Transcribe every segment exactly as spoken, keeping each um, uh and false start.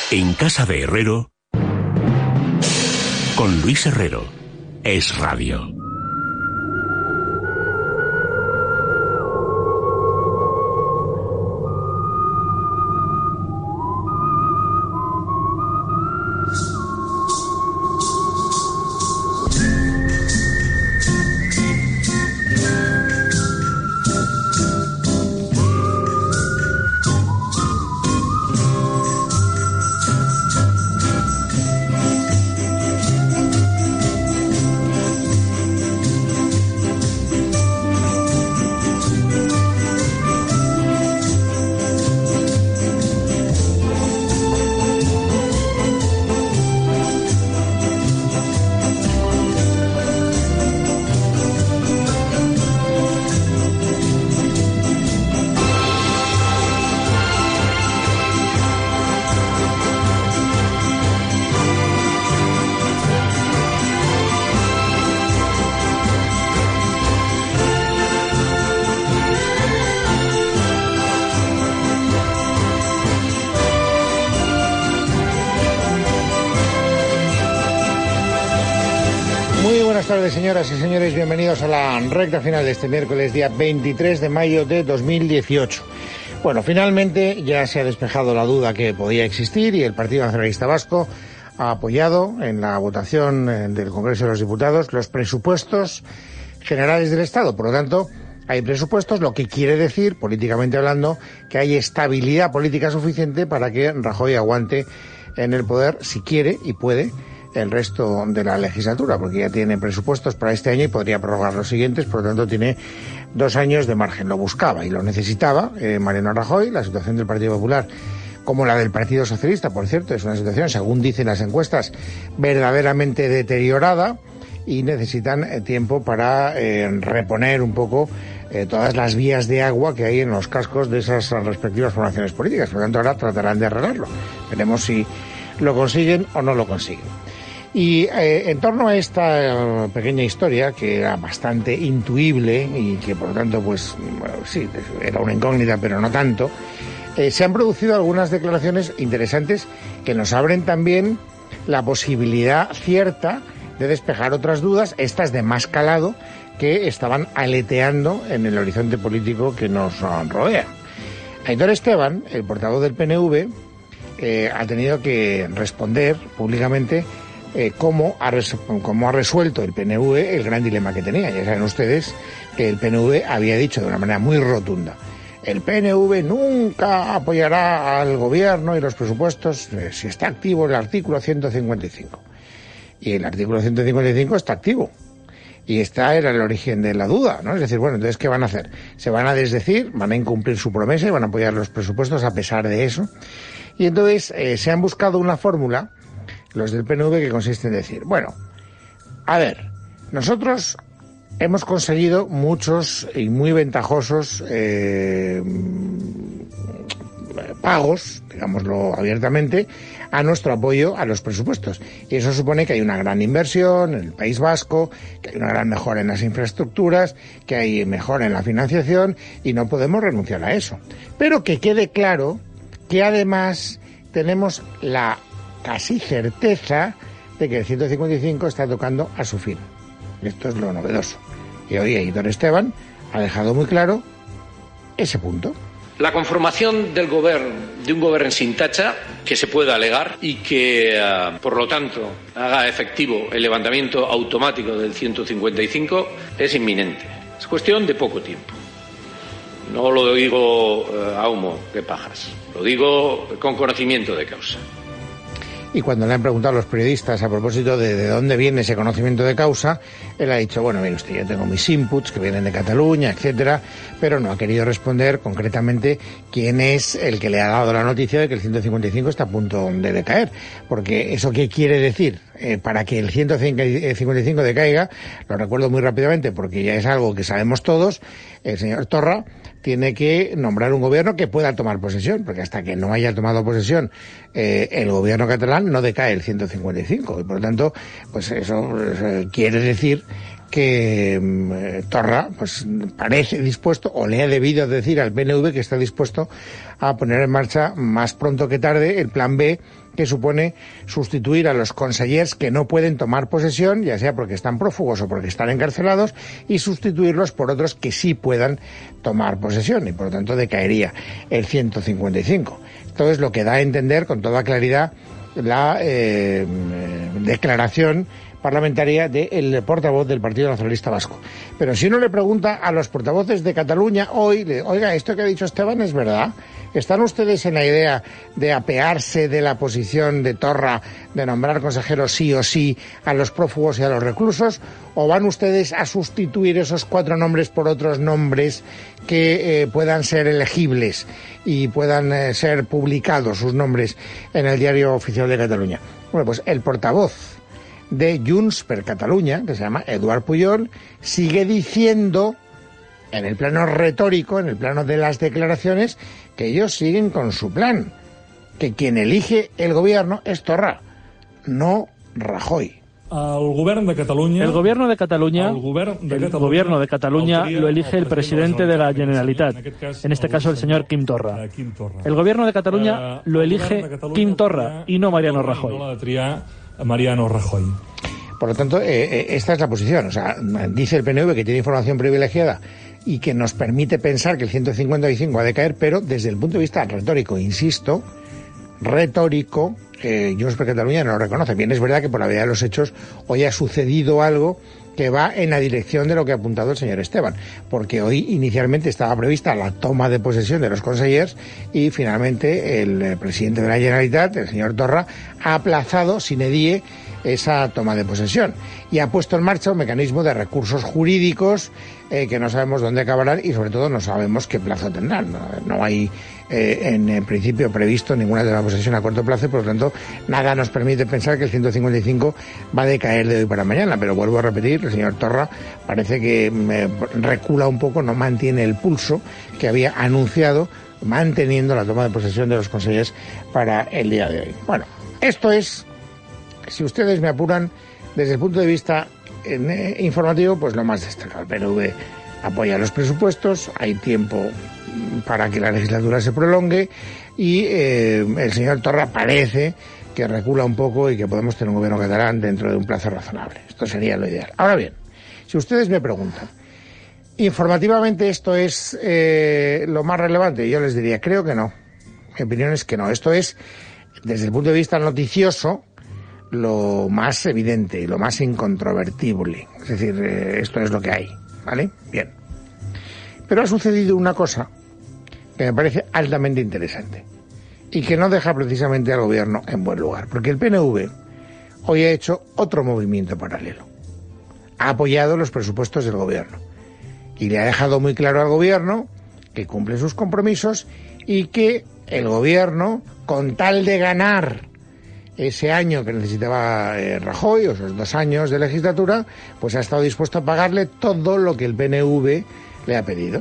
En casa de Herrero, con Luis Herrero, Es Radio. Buenas tardes, señoras y señores, bienvenidos a la recta final de este miércoles, día veintitrés de mayo de dos mil dieciocho. Bueno, finalmente ya se ha despejado la duda que podía existir y el Partido Nacionalista Vasco ha apoyado en la votación del Congreso de los Diputados los presupuestos generales del Estado. Por lo tanto, hay presupuestos, lo que quiere decir, políticamente hablando, que hay estabilidad política suficiente para que Rajoy aguante en el poder, si quiere y puede, el resto de la legislatura, porque ya tiene presupuestos para este año y podría prorrogar los siguientes, por lo tanto tiene dos años de margen. Lo buscaba y lo necesitaba eh, Mariano Rajoy. La situación del Partido Popular, como la del Partido Socialista, por cierto, es una situación, según dicen las encuestas, verdaderamente deteriorada, y necesitan eh, tiempo para eh, reponer un poco eh, todas las vías de agua que hay en los cascos de esas respectivas formaciones políticas. Por lo tanto, ahora tratarán de arreglarlo. Veremos si lo consiguen o no lo consiguen. Y eh, en torno a esta eh, pequeña historia, que era bastante intuible y que por lo tanto, pues, bueno, sí, era una incógnita, pero no tanto, eh, se han producido algunas declaraciones interesantes que nos abren también la posibilidad cierta de despejar otras dudas, estas de más calado, que estaban aleteando en el horizonte político que nos rodea. Aitor Esteban, el portavoz del P N V, eh, ha tenido que responder públicamente Eh, cómo, ha res- cómo ha resuelto el P N V el gran dilema que tenía. Ya saben ustedes que el P N V había dicho de una manera muy rotunda: el P N V nunca apoyará al gobierno y los presupuestos eh, si está activo el artículo ciento cincuenta y cinco. Y el artículo ciento cincuenta y cinco está activo. Y esta era el origen de la duda, ¿no? Es decir, bueno, entonces, ¿qué van a hacer? ¿Se van a desdecir? ¿Van a incumplir su promesa y van a apoyar los presupuestos a pesar de eso? Y entonces eh, se han buscado una fórmula, los del P N V, que consiste en decir, bueno, a ver, nosotros hemos conseguido muchos y muy ventajosos eh, pagos, digámoslo abiertamente, a nuestro apoyo a los presupuestos. Y eso supone que hay una gran inversión en el País Vasco, que hay una gran mejora en las infraestructuras, que hay mejora en la financiación, y no podemos renunciar a eso. Pero que quede claro que además tenemos la casi certeza de que el ciento cincuenta y cinco está tocando a su fin. Esto es lo novedoso. Y hoy Aitor Esteban ha dejado muy claro ese punto. La conformación del gobierno, de un gobierno sin tacha, que se pueda alegar y que, uh, por lo tanto, haga efectivo el levantamiento automático del ciento cincuenta y cinco, es inminente. Es cuestión de poco tiempo. No lo digo uh, a humo de pajas, lo digo con conocimiento de causa. Y cuando le han preguntado a los periodistas a propósito de, de dónde viene ese conocimiento de causa, él ha dicho, bueno, mire usted, yo tengo mis inputs que vienen de Cataluña, etcétera, pero no ha querido responder concretamente quién es el que le ha dado la noticia de que el ciento cincuenta y cinco está a punto de decaer. Porque ¿eso qué quiere decir? Eh, para que el ciento cincuenta y cinco decaiga, lo recuerdo muy rápidamente porque ya es algo que sabemos todos, el señor Torra tiene que nombrar un gobierno que pueda tomar posesión, porque hasta que no haya tomado posesión eh, el gobierno catalán no decae el ciento cincuenta y cinco, y por lo tanto, pues eso eh, quiere decir que eh, Torra pues parece dispuesto, o le ha debido decir al P N V que está dispuesto a poner en marcha más pronto que tarde el plan B, que supone sustituir a los consellers que no pueden tomar posesión, ya sea porque están prófugos o porque están encarcelados, y sustituirlos por otros que sí puedan tomar posesión, y por lo tanto decaería el ciento cincuenta y cinco. Esto es lo que da a entender con toda claridad la eh, declaración parlamentaria del portavoz del Partido Nacionalista Vasco. Pero si uno le pregunta a los portavoces de Cataluña hoy, le, oiga, esto que ha dicho Esteban es verdad, ¿están ustedes en la idea de apearse de la posición de Torra de nombrar consejeros sí o sí a los prófugos y a los reclusos? ¿O van ustedes a sustituir esos cuatro nombres por otros nombres que eh, puedan ser elegibles y puedan eh, ser publicados sus nombres en el Diario Oficial de Cataluña? Bueno, pues el portavoz de Junts per Catalunya, que se llama Eduard Pujol, sigue diciendo, en el plano retórico, en el plano de las declaraciones, que ellos siguen con su plan, que quien elige el gobierno es Torra, no Rajoy. El gobierno de Cataluña, el gobierno de Cataluña, el gobierno de Cataluña lo elige el presidente de la Generalitat, en este caso el señor Quim Torra. El gobierno de Cataluña lo elige Quim Torra y no Mariano Rajoy. Mariano Rajoy. Por lo tanto, eh, esta es la posición. O sea, dice el P N V que tiene información privilegiada y que nos permite pensar que el ciento cincuenta y cinco ha de caer, pero desde el punto de vista retórico, insisto, retórico, eh, Junts per Catalunya no lo reconoce. Bien, es verdad que por la vía de los hechos hoy ha sucedido algo que va en la dirección de lo que ha apuntado el señor Esteban, porque hoy inicialmente estaba prevista la toma de posesión de los consellers y finalmente el presidente de la Generalitat, el señor Torra, ha aplazado sine die esa toma de posesión y ha puesto en marcha un mecanismo de recursos jurídicos eh, que no sabemos dónde acabarán y sobre todo no sabemos qué plazo tendrán. No, no hay eh, en, en principio previsto ninguna toma de posesión a corto plazo y por lo tanto nada nos permite pensar que el ciento cincuenta y cinco va a decaer de hoy para mañana, pero vuelvo a repetir, el señor Torra parece que eh, recula un poco, no mantiene el pulso que había anunciado, manteniendo la toma de posesión de los consellers para el día de hoy. Bueno, esto es, si ustedes me apuran, desde el punto de vista eh, informativo, pues lo más destacado. El P N V apoya los presupuestos, hay tiempo para que la legislatura se prolongue y eh, el señor Torra parece que recula un poco y que podemos tener un gobierno catalán dentro de un plazo razonable. Esto sería lo ideal. Ahora bien, si ustedes me preguntan, informativamente esto es eh, lo más relevante, yo les diría, creo que no. Mi opinión es que no. Esto es, desde el punto de vista noticioso, lo más evidente y lo más incontrovertible. Es decir, eh, esto es lo que hay, ¿vale? Bien. Pero ha sucedido una cosa que me parece altamente interesante y que no deja precisamente al gobierno en buen lugar, porque el P N V hoy ha hecho otro movimiento paralelo. Ha apoyado los presupuestos del gobierno y le ha dejado muy claro al gobierno que cumple sus compromisos y que el gobierno, con tal de ganar ese año que necesitaba eh, Rajoy, o esos dos años de legislatura, pues ha estado dispuesto a pagarle todo lo que el P N V le ha pedido.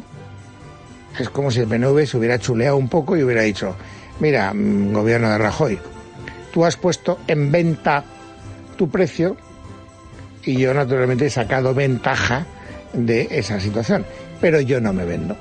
Es como si el P N V se hubiera chuleado un poco y hubiera dicho, mira, gobierno de Rajoy, tú has puesto en venta tu precio y yo naturalmente he sacado ventaja de esa situación, pero yo no me vendo.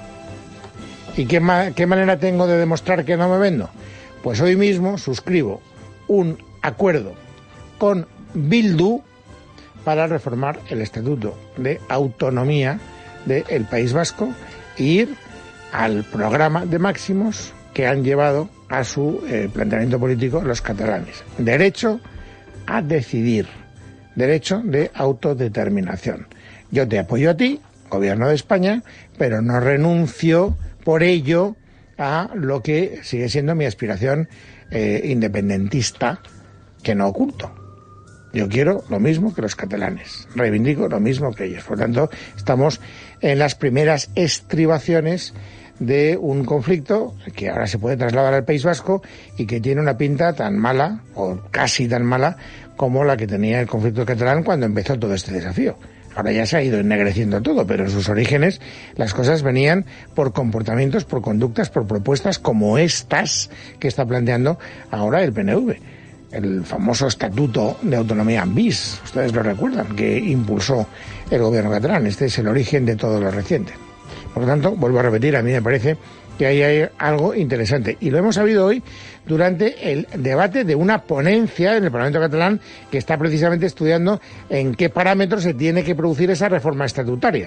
¿Y qué, ma- qué manera tengo de demostrar que no me vendo? Pues hoy mismo suscribo un acuerdo con Bildu para reformar el Estatuto de Autonomía del País Vasco e ir al programa de máximos que han llevado a su eh, planteamiento político los catalanes. Derecho a decidir, derecho de autodeterminación. Yo te apoyo a ti, Gobierno de España, pero no renuncio por ello a lo que sigue siendo mi aspiración eh, independentista, que no oculto. Yo quiero lo mismo que los catalanes, reivindico lo mismo que ellos. Por lo tanto, estamos en las primeras estribaciones de un conflicto que ahora se puede trasladar al País Vasco y que tiene una pinta tan mala, o casi tan mala, como la que tenía el conflicto catalán cuando empezó todo este desafío. Ahora ya se ha ido ennegreciendo todo, pero en sus orígenes las cosas venían por comportamientos, por conductas, por propuestas como estas que está planteando ahora el P N V. el famoso Estatuto de Autonomía bis, ustedes lo recuerdan, que impulsó el gobierno catalán. Este es el origen de todo lo reciente. Por lo tanto, vuelvo a repetir, a mí me parece que ahí hay algo interesante. Y lo hemos sabido hoy durante el debate de una ponencia en el Parlamento catalán que está precisamente estudiando en qué parámetros se tiene que producir esa reforma estatutaria.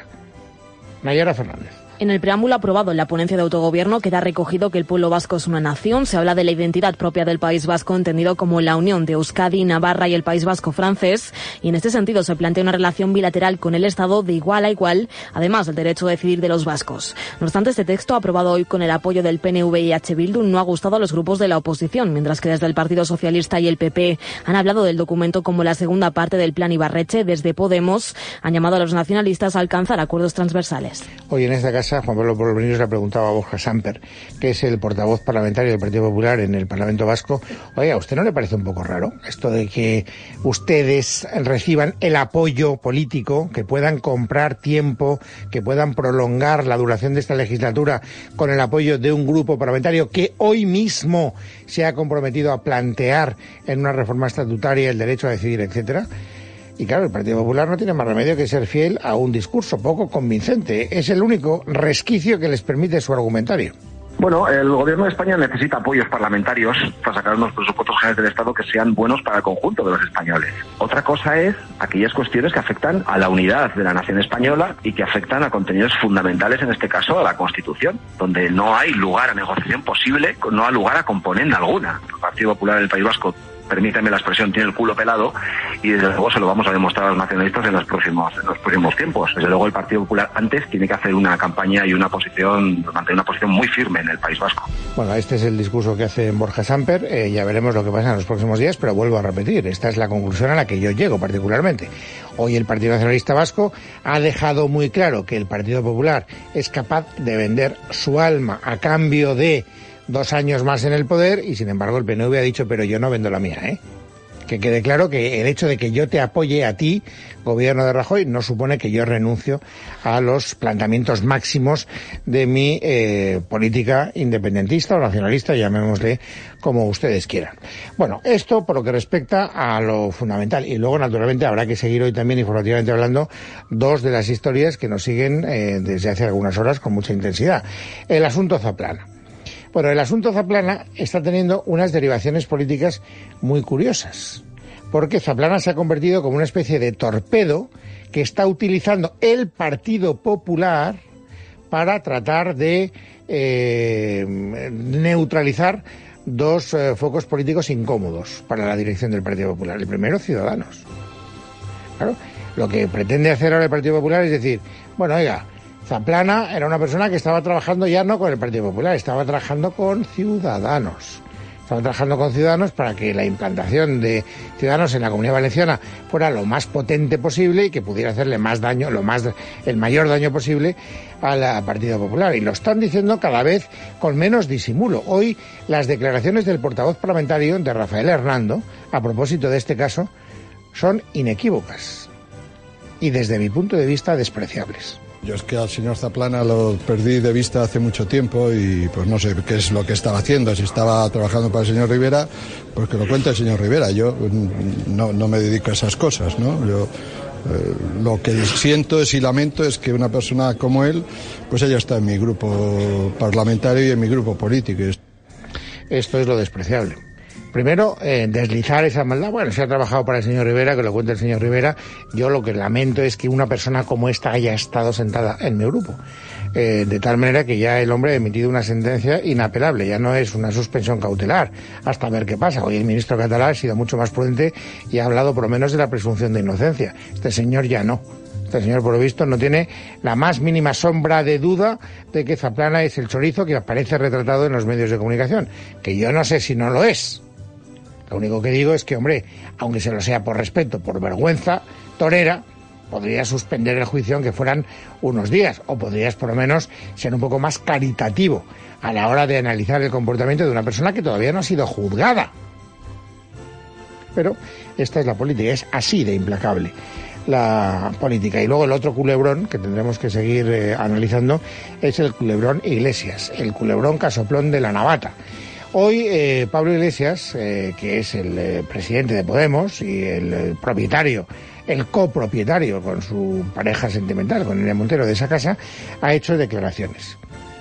Nayara Fernández. En el preámbulo aprobado en la ponencia de autogobierno queda recogido que el pueblo vasco es una nación. Se habla de la identidad propia del País Vasco, entendido como la unión de Euskadi, Navarra y el País Vasco francés. Y en este sentido se plantea una relación bilateral con el Estado de igual a igual, además del derecho a decidir de los vascos. No obstante, este texto, aprobado hoy con el apoyo del P N V y H. Bildu, no ha gustado a los grupos de la oposición, mientras que desde el Partido Socialista y el P P han hablado del documento como la segunda parte del Plan Ibarretxe. Desde Podemos han llamado a los nacionalistas a alcanzar acuerdos transversales. Hoy en esta casa Juan Pablo Polvorinos le ha preguntado a Borja Samper, que es el portavoz parlamentario del Partido Popular en el Parlamento Vasco: oye, ¿a usted no le parece un poco raro esto de que ustedes reciban el apoyo político, que puedan comprar tiempo, que puedan prolongar la duración de esta legislatura con el apoyo de un grupo parlamentario que hoy mismo se ha comprometido a plantear en una reforma estatutaria el derecho a decidir, etcétera? Y claro, el Partido Popular no tiene más remedio que ser fiel a un discurso poco convincente. Es el único resquicio que les permite su argumentario. Bueno, el gobierno de España necesita apoyos parlamentarios para sacar unos presupuestos generales del Estado que sean buenos para el conjunto de los españoles. Otra cosa es aquellas cuestiones que afectan a la unidad de la nación española y que afectan a contenidos fundamentales, en este caso a la Constitución, donde no hay lugar a negociación posible, no hay lugar a componenda alguna. El Partido Popular del País Vasco, permítame la expresión, tiene el culo pelado, y desde luego se lo vamos a demostrar a los nacionalistas en los próximos en los próximos tiempos. Desde luego el Partido Popular antes tiene que hacer una campaña y una posición, mantener una posición muy firme en el País Vasco. Bueno, este es el discurso que hace Borja Samper, eh, ya veremos lo que pasa en los próximos días, pero vuelvo a repetir, esta es la conclusión a la que yo llego particularmente. Hoy el Partido Nacionalista Vasco ha dejado muy claro que el Partido Popular es capaz de vender su alma a cambio de dos años más en el poder, y sin embargo el P N V ha dicho: pero yo no vendo la mía, ¿eh? Que quede claro que el hecho de que yo te apoye a ti, gobierno de Rajoy, no supone que yo renuncio a los planteamientos máximos de mi eh, política independentista o nacionalista, llamémosle como ustedes quieran. Bueno, esto por lo que respecta a lo fundamental. Y luego, naturalmente, habrá que seguir hoy también informativamente hablando dos de las historias que nos siguen eh, desde hace algunas horas con mucha intensidad. El asunto Zaplana. Bueno, el asunto Zaplana está teniendo unas derivaciones políticas muy curiosas, porque Zaplana se ha convertido como una especie de torpedo que está utilizando el Partido Popular para tratar de eh, neutralizar dos eh, focos políticos incómodos para la dirección del Partido Popular. El primero, Ciudadanos. Claro, lo que pretende hacer ahora el Partido Popular es decir: bueno, oiga, Zaplana era una persona que estaba trabajando ya no con el Partido Popular, estaba trabajando con Ciudadanos. Estaba trabajando con Ciudadanos para que la implantación de Ciudadanos en la Comunidad Valenciana fuera lo más potente posible y que pudiera hacerle más daño, lo más, el mayor daño posible al Partido Popular. Y lo están diciendo cada vez con menos disimulo. Hoy las declaraciones del portavoz parlamentario de Rafael Hernando, a propósito de este caso, son inequívocas y desde mi punto de vista despreciables. Yo es que al señor Zaplana lo perdí de vista hace mucho tiempo y pues no sé qué es lo que estaba haciendo. Si estaba trabajando para el señor Rivera, pues que lo cuente el señor Rivera. Yo no, no me dedico a esas cosas, ¿no? Yo eh, lo que siento es y lamento es que una persona como él, pues ella está en mi grupo parlamentario y en mi grupo político. Esto es lo despreciable. Primero, eh, deslizar esa maldad. Bueno, se ha trabajado para el señor Rivera, que lo cuente el señor Rivera. Yo lo que lamento es que una persona como esta haya estado sentada en mi grupo. Eh, de tal manera que ya el hombre ha emitido una sentencia inapelable. Ya no es una suspensión cautelar hasta ver qué pasa. Hoy el ministro catalán ha sido mucho más prudente y ha hablado por lo menos de la presunción de inocencia. Este señor ya no. Este señor, por lo visto, no tiene la más mínima sombra de duda de que Zaplana es el chorizo que aparece retratado en los medios de comunicación. Que yo no sé si no lo es. Lo único que digo es que, hombre, aunque se lo sea por respeto, por vergüenza torera, podría suspender el juicio aunque fueran unos días, o podrías por lo menos ser un poco más caritativo a la hora de analizar el comportamiento de una persona que todavía no ha sido juzgada. Pero esta es la política, es así de implacable la política. Y luego el otro culebrón que tendremos que seguir eh, analizando es el culebrón Iglesias, el culebrón casoplón de la navata. Hoy eh, Pablo Iglesias, eh, que es el eh, presidente de Podemos y el, el propietario, el copropietario con su pareja sentimental, con Irene Montero, de esa casa, ha hecho declaraciones.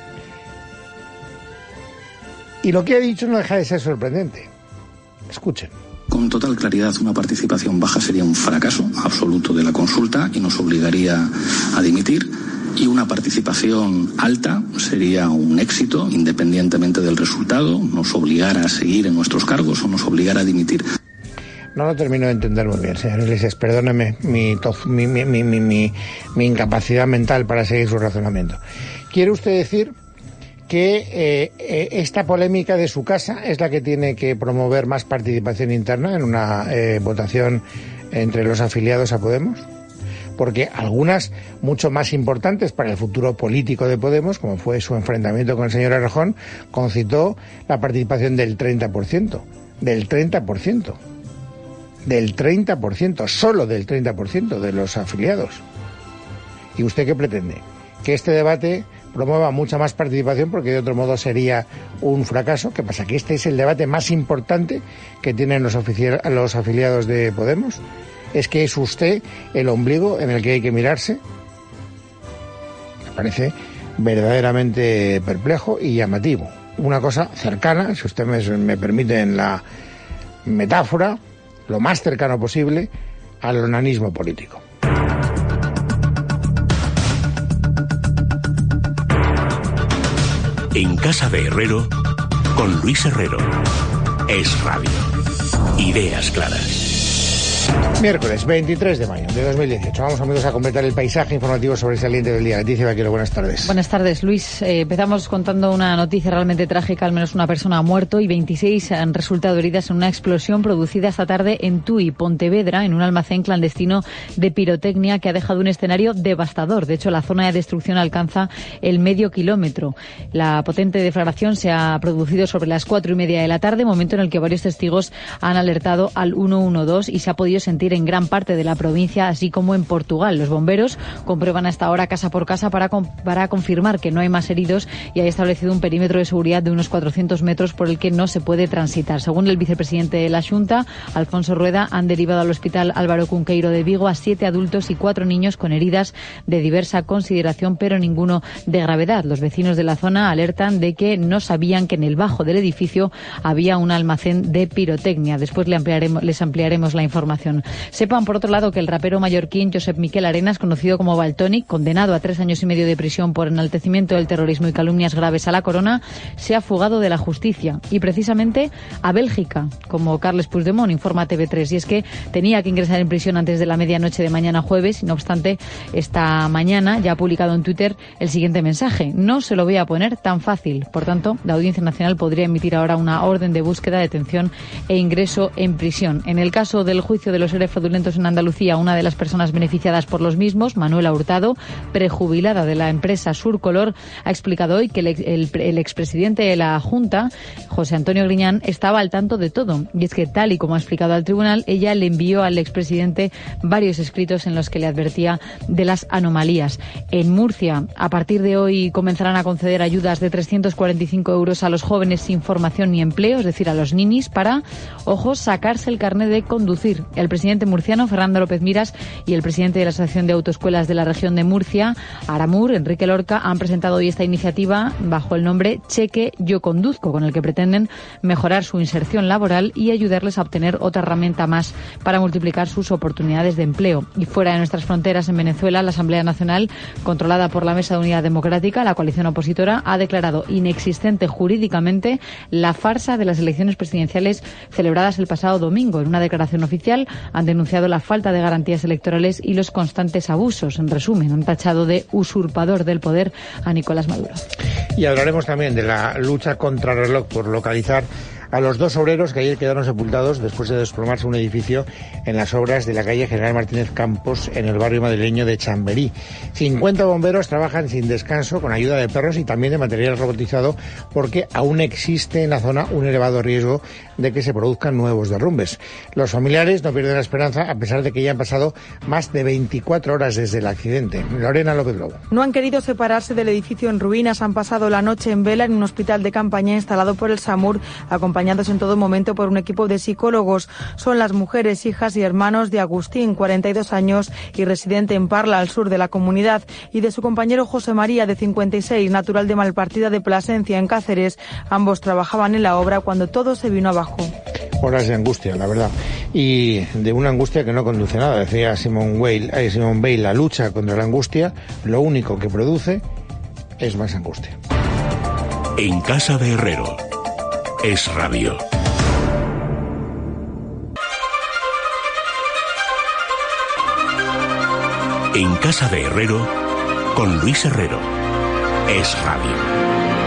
Y lo que ha dicho no deja de ser sorprendente. Escuchen. Con total claridad, una participación baja sería un fracaso absoluto de la consulta y nos obligaría a dimitir. Y una participación alta sería un éxito, independientemente del resultado, nos obligara a seguir en nuestros cargos o nos obligara a dimitir. No lo termino de entender muy bien, señor Iglesias. Perdóneme mi, mi, mi, mi, mi, mi, mi incapacidad mental para seguir su razonamiento. ¿Quiere usted decir que eh, eh, esta polémica de su casa es la que tiene que promover más participación interna en una eh, votación entre los afiliados a Podemos? Porque algunas mucho más importantes para el futuro político de Podemos, como fue su enfrentamiento con el señor Errejón, concitó la participación del treinta por ciento. Del treinta por ciento. Del treinta por ciento, solo del treinta por ciento de los afiliados. ¿Y usted qué pretende? Que este debate promueva mucha más participación, porque de otro modo sería un fracaso. ¿Qué pasa? ¿Que este es el debate más importante que tienen los, los afiliados de Podemos? ¿Es que es usted el ombligo en el que hay que mirarse? Me parece verdaderamente perplejo y llamativo. Una cosa cercana, si usted me, me permite en la metáfora, lo más cercano posible al onanismo político. En casa de Herrero, con Luis Herrero. Es Radio. Ideas claras. Miércoles veintitrés de mayo de dos mil dieciocho. Vamos, amigos, a completar el paisaje informativo sobresaliente del día. Leticia Vaquero, buenas tardes. Buenas tardes, Luis. Eh, empezamos contando una noticia realmente trágica. Al menos una persona ha muerto y veintiséis han resultado heridas en una explosión producida esta tarde en Tui, Pontevedra, en un almacén clandestino de pirotecnia que ha dejado un escenario devastador. De hecho, la zona de destrucción alcanza el medio kilómetro. La potente deflagración se ha producido sobre las cuatro y media de la tarde, momento en el que varios testigos han alertado al ciento doce y se ha podido sentir en gran parte de la provincia, así como en Portugal. Los bomberos comprueban hasta ahora casa por casa para, para confirmar que no hay más heridos y ha establecido un perímetro de seguridad de unos cuatrocientos metros por el que no se puede transitar. Según el vicepresidente de la Xunta, Alfonso Rueda, han derivado al hospital Álvaro Cunqueiro de Vigo a siete adultos y cuatro niños con heridas de diversa consideración, pero ninguno de gravedad. Los vecinos de la zona alertan de que no sabían que en el bajo del edificio había un almacén de pirotecnia. Después le ampliaremos, les ampliaremos la información. Sepan, por otro lado, que el rapero mallorquín Josep Miquel Arenas, conocido como Valtònyc, condenado a tres años y medio de prisión por enaltecimiento del terrorismo y calumnias graves a la corona, se ha fugado de la justicia y precisamente a Bélgica, como Carles Puigdemont, informa T V tres. Y es que tenía que ingresar en prisión antes de la medianoche de mañana jueves. No obstante, esta mañana ya ha publicado en Twitter el siguiente mensaje: no se lo voy a poner tan fácil. Por tanto, la Audiencia Nacional podría emitir ahora una orden de búsqueda, detención e ingreso en prisión. En el caso del juicio de los seres fraudulentos en Andalucía, una de las personas beneficiadas por los mismos, Manuela Hurtado, prejubilada de la empresa Surcolor, ha explicado hoy que el, el, el expresidente de la Junta, José Antonio Griñán, estaba al tanto de todo. Y es que, tal y como ha explicado al tribunal, ella le envió al expresidente varios escritos en los que le advertía de las anomalías. En Murcia, a partir de hoy, comenzarán a conceder ayudas de trescientos cuarenta y cinco euros a los jóvenes sin formación ni empleo, es decir, a los ninis, para, ojo, sacarse el carnet de conducir. El presidente murciano, Fernando López Miras, y el presidente de la Asociación de Autoescuelas de la región de Murcia, Aramur, Enrique Lorca, han presentado hoy esta iniciativa bajo el nombre Cheque Yo Conduzco, con el que pretenden mejorar su inserción laboral y ayudarles a obtener otra herramienta más para multiplicar sus oportunidades de empleo. Y fuera de nuestras fronteras, en Venezuela, la Asamblea Nacional, controlada por la Mesa de Unidad Democrática, la coalición opositora, ha declarado inexistente jurídicamente la farsa de las elecciones presidenciales celebradas el pasado domingo. En una declaración oficial han denunciado la falta de garantías electorales y los constantes abusos. En resumen, han tachado de usurpador del poder a Nicolás Maduro. Y hablaremos también de la lucha contra el reloj por localizar a los dos obreros que ayer quedaron sepultados después de desplomarse un edificio en las obras de la calle General Martínez Campos en el barrio madrileño de Chamberí. cincuenta bomberos trabajan sin descanso con ayuda de perros y también de material robotizado porque aún existe en la zona un elevado riesgo de que se produzcan nuevos derrumbes. Los familiares no pierden la esperanza a pesar de que ya han pasado más de veinticuatro horas desde el accidente. Lorena López Lobo. No han querido separarse del edificio en ruinas, han pasado la noche en vela en un hospital de campaña instalado por el SAMUR, acompañados en todo momento por un equipo de psicólogos. Son las mujeres, hijas y hermanos de Agustín, cuarenta y dos años y residente en Parla, al sur de la comunidad, y de su compañero José María, de cincuenta y seis, natural de Malpartida de Plasencia, en Cáceres. Ambos trabajaban en la obra cuando todo se vino abajo. Horas de angustia, la verdad. Y de una angustia que no conduce a nada. Decía Simone Weil, eh, Simone Weil, la lucha contra la angustia, lo único que produce es más angustia. En casa de Herrero, Es Radio. En casa de Herrero, con Luis Herrero, Es Radio.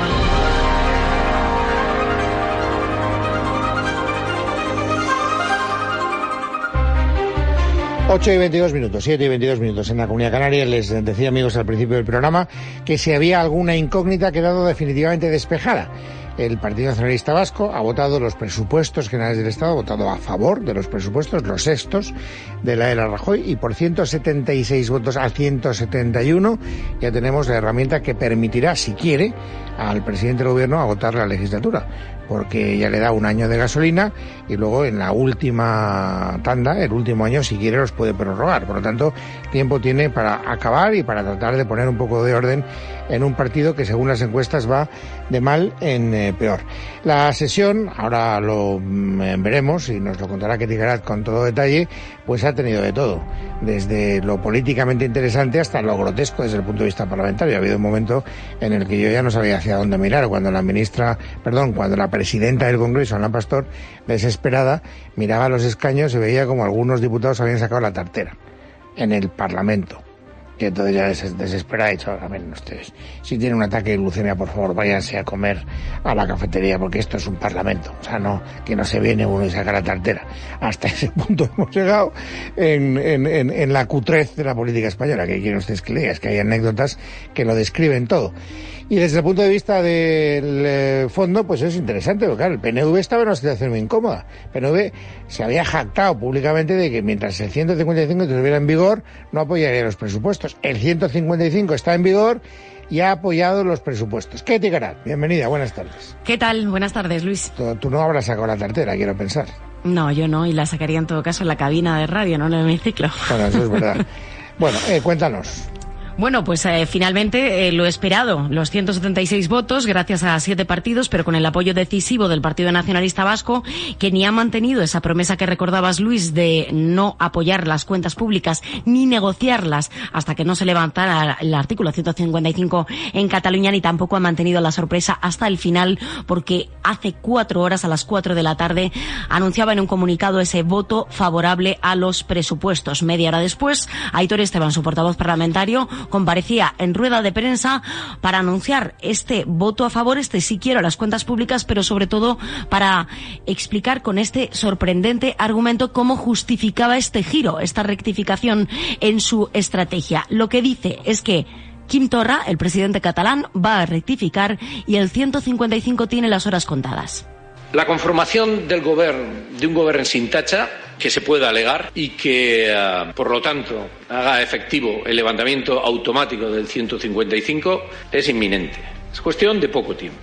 ocho y veintidós minutos, siete y veintidós minutos en la Comunidad Canaria. Les decía, amigos, al principio del programa que si había alguna incógnita ha quedado definitivamente despejada. El Partido Nacionalista Vasco ha votado los presupuestos generales del Estado, ha votado a favor de los presupuestos, los sextos de la era Rajoy, y por ciento setenta y seis votos a ciento setenta y uno ya tenemos la herramienta que permitirá, si quiere, al presidente del Gobierno agotar la legislatura, porque ya le da un año de gasolina y luego en la última tanda, el último año, si quiere, los puede prorrogar. Por lo tanto, tiempo tiene para acabar y para tratar de poner un poco de orden en un partido que, según las encuestas, va de mal en eh, peor. La sesión, ahora lo mm, veremos y nos lo contará Ketty Garat con todo detalle, pues ha tenido de todo, desde lo políticamente interesante hasta lo grotesco desde el punto de vista parlamentario. Ha habido un momento en el que yo ya no sabía hacia dónde mirar, cuando la ministra, perdón, cuando la presidenta del Congreso, Ana Pastor, desesperada, miraba a los escaños y veía como algunos diputados habían sacado la tartera en el Parlamento. Y entonces ya des desesperada, he dicho, a ver, ustedes, si tienen un ataque de glucemia, por favor, váyanse a comer a la cafetería, porque esto es un parlamento. O sea, no, que no se viene uno y saca la tartera. Hasta ese punto hemos llegado en, en, en, en la cutrez de la política española. ¿Qué quieren ustedes que le diga? Es que hay anécdotas que lo describen todo. Y desde el punto de vista del eh, fondo, pues es interesante, porque claro, el P N V estaba en una situación muy incómoda. El P N V se había jactado públicamente de que mientras el ciento cincuenta y cinco estuviera en vigor, no apoyaría los presupuestos. El ciento cincuenta y cinco está en vigor y ha apoyado los presupuestos. Ketty Garat, bienvenida, buenas tardes. ¿Qué tal? Buenas tardes, Luis. Tú, tú no habrás sacado la tartera, quiero pensar. No, yo no, y la sacaría en todo caso en la cabina de radio, no en el hemiciclo. Bueno, eso es verdad. Bueno, eh, cuéntanos. Bueno, pues eh, finalmente eh, lo esperado, los ciento setenta y seis votos, gracias a siete partidos, pero con el apoyo decisivo del Partido Nacionalista Vasco, que ni ha mantenido esa promesa que recordabas, Luis, de no apoyar las cuentas públicas ni negociarlas hasta que no se levantara el artículo ciento cincuenta y cinco en Cataluña, ni tampoco ha mantenido la sorpresa hasta el final, porque hace cuatro horas, a las cuatro de la tarde, anunciaba en un comunicado ese voto favorable a los presupuestos. Media hora después, Aitor Esteban, su portavoz parlamentario, comparecía en rueda de prensa para anunciar este voto a favor, este sí quiero a las cuentas públicas, pero sobre todo para explicar con este sorprendente argumento cómo justificaba este giro, esta rectificación en su estrategia. Lo que dice es que Quim Torra, el presidente catalán, va a rectificar y el ciento cincuenta y cinco tiene las horas contadas. La conformación del gobierno, de un gobierno sin tacha, que se pueda alegar y que, uh, por lo tanto, haga efectivo el levantamiento automático del ciento cincuenta y cinco, es inminente. Es cuestión de poco tiempo.